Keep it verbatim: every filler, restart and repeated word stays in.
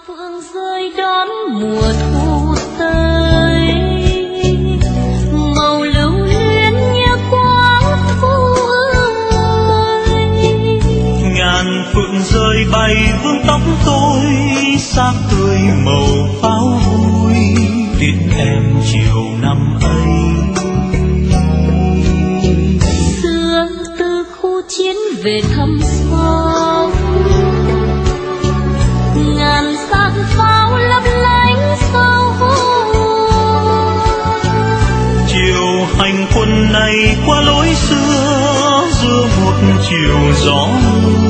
phượng rơi đón mùa thu tới, màu lưu luyến như quang thu ơi. Ngàn phượng rơi bay vương tóc tôi, sắc tươi màu pháo vui tiễn em chiều năm ấy. Xưa từ khu chiến về thăm xóm, ngàn sắc pháo lấp lánh sao hương. Chiều hành quân này qua lối xưa, giữa một chiều gió mưa